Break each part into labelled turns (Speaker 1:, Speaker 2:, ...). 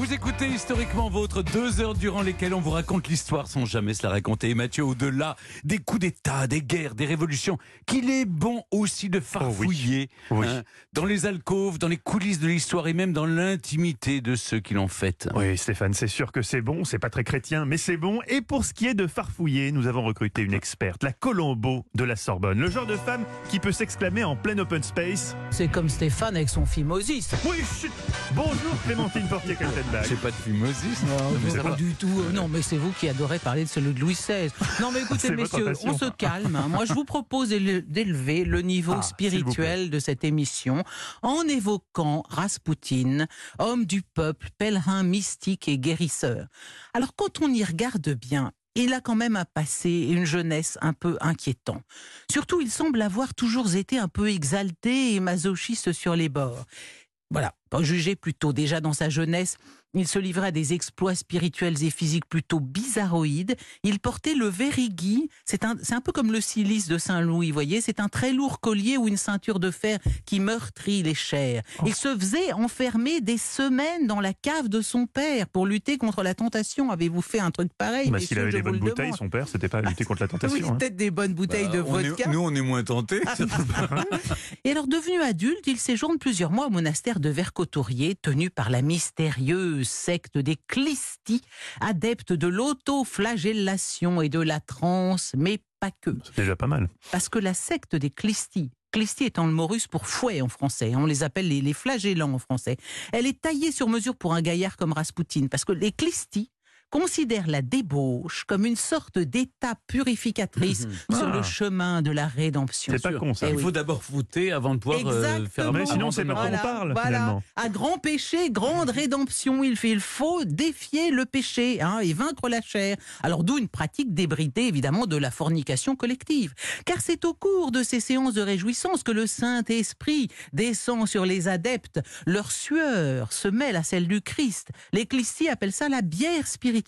Speaker 1: Vous écoutez Historiquement Vôtre, 2 heures durant lesquelles on vous raconte l'histoire sans jamais se la raconter. Et Mathieu, au-delà des coups d'État, des guerres, des révolutions, qu'il est bon aussi de farfouiller dans les alcôves, dans les coulisses de l'histoire et même dans l'intimité de ceux qui l'ont faite.
Speaker 2: Oui, Stéphane, c'est sûr que c'est bon, c'est pas très chrétien, mais c'est bon. Et pour ce qui est de farfouiller, nous avons recruté une experte, la Colombo de la Sorbonne. Le genre de femme qui peut s'exclamer en plein open space.
Speaker 3: C'est comme Stéphane avec son phimosis.
Speaker 2: Oui, chut. Bonjour Clémentine Portier-Kaltenbach.
Speaker 1: C'est pas de phimosis,
Speaker 3: Pas du tout. Non, mais c'est vous qui adorez parler de celui de Louis XVI. Non, mais écoutez,
Speaker 2: C'est votre
Speaker 3: messieurs,
Speaker 2: passion.
Speaker 3: on se calme. Moi, je vous propose d'élever le niveau spirituel de cette émission en évoquant Raspoutine, homme du peuple, pèlerin mystique et guérisseur. Alors, quand on y regarde bien, il a quand même un passé et une jeunesse un peu inquiétant. Surtout, il semble avoir toujours été un peu exalté et masochiste sur les bords. Voilà, jugé plutôt déjà dans sa jeunesse, il se livrait à des exploits spirituels et physiques plutôt bizarroïdes. Il portait le verigui, c'est un peu comme le cilice de Saint-Louis, vous voyez, c'est un très lourd collier ou une ceinture de fer qui meurtrit les chairs. Il se faisait enfermer des semaines dans la cave de son père pour lutter contre la tentation. Avez-vous fait un truc pareil?
Speaker 2: Bah, s'il avait des bonnes bouteilles, son père, c'était pas lutter contre la tentation.
Speaker 3: Oui, peut-être des bonnes bouteilles de vodka.
Speaker 1: Nous, on est moins tentés.
Speaker 3: Et alors, devenu adulte, il séjourne plusieurs mois au monastère de Vercouturier, tenu par la mystérieuse secte des Clistis, adeptes de l'autoflagellation et de la transe, mais pas que.
Speaker 2: C'est déjà pas mal.
Speaker 3: Parce que la secte des Clistis étant le mot russe pour fouet en français, on les appelle les flagellants en français, elle est taillée sur mesure pour un gaillard comme Raspoutine, parce que les Clistis considère la débauche comme une sorte d'étape purificatrice sur le chemin de la rédemption.
Speaker 2: C'est pas con ça.
Speaker 1: Il faut d'abord fouter avant de pouvoir faire
Speaker 2: Mais sinon, c'est pas quoi on parle finalement.
Speaker 3: À grand péché, grande rédemption. Il faut défier le péché et vaincre la chair. Alors d'où une pratique débridée évidemment de la fornication collective. Car c'est au cours de ces séances de réjouissance que le Saint-Esprit descend sur les adeptes. Leur sueur se mêle à celle du Christ. Les Clistis appellent ça la bière spirituelle.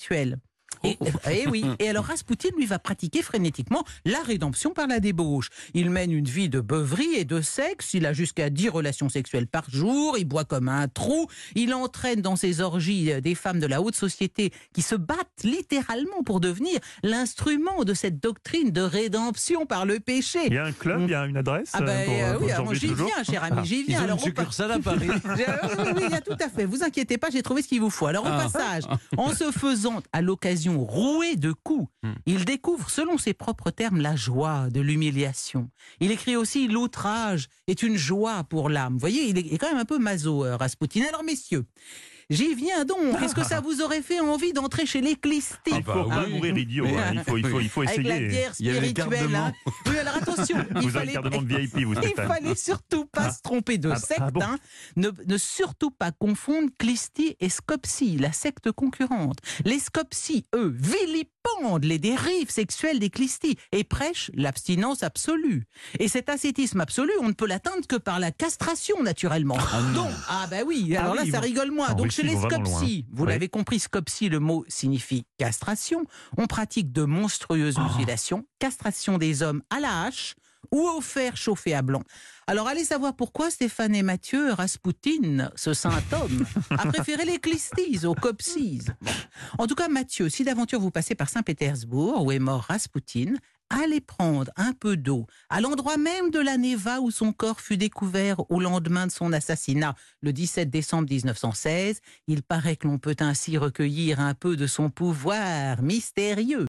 Speaker 3: Et oui. Et alors Raspoutine, lui, va pratiquer frénétiquement la rédemption par la débauche. Il mène une vie de beuverie et de sexe. Il a jusqu'à 10 relations sexuelles par jour. Il boit comme un trou. Il entraîne dans ses orgies des femmes de la haute société qui se battent littéralement pour devenir l'instrument de cette doctrine de rédemption par le péché.
Speaker 2: Il y a un club, il y a une adresse.
Speaker 3: Oui, alors j'y viens, cher ami, j'y viens.
Speaker 1: Ils ont une succursale à Paris.
Speaker 3: Oui, tout à fait. Vous inquiétez pas, j'ai trouvé ce qu'il vous faut. Alors au passage, en se faisant à l'occasion roué de coups, il découvre, selon ses propres termes, la joie de l'humiliation. Il écrit aussi « L'outrage est une joie pour l'âme ». Vous voyez, il est quand même un peu maso, Raspoutine. Alors messieurs, j'y viens donc. Est-ce que ça vous aurait fait envie d'entrer chez les Clistis?
Speaker 2: Il faut pas mourir idiot. Il faut essayer.
Speaker 3: Avec la bière spirituelle. Oui, alors attention.
Speaker 2: Vous avez le carte de membre VIP, vous,
Speaker 3: Il
Speaker 2: Stéphane.
Speaker 3: fallait surtout pas se tromper de secte.
Speaker 2: Bon.
Speaker 3: Ne surtout pas confondre Clistis et Skopsi, la secte concurrente. Les Skopsi, eux, vilipendent les dérives sexuelles des Clistis et prêchent l'abstinence absolue. Et cet ascétisme absolu, on ne peut l'atteindre que par la castration, naturellement. Donc, alors là, ça rigole moins. Donc, chez les Skopsi, vous l'avez compris, Skopsi, le mot signifie castration. On pratique de monstrueuses mutilations, castration des hommes à la hache ou au fer chauffé à blanc. Alors, allez savoir pourquoi Stéphane et Mathieu, Raspoutine, ce saint homme, a préféré les Clistis aux Kopsis. En tout cas, Mathieu, si d'aventure vous passez par Saint-Pétersbourg, où est mort Raspoutine, allez prendre un peu d'eau à l'endroit même de la Neva où son corps fut découvert au lendemain de son assassinat, le 17 décembre 1916. Il paraît que l'on peut ainsi recueillir un peu de son pouvoir mystérieux.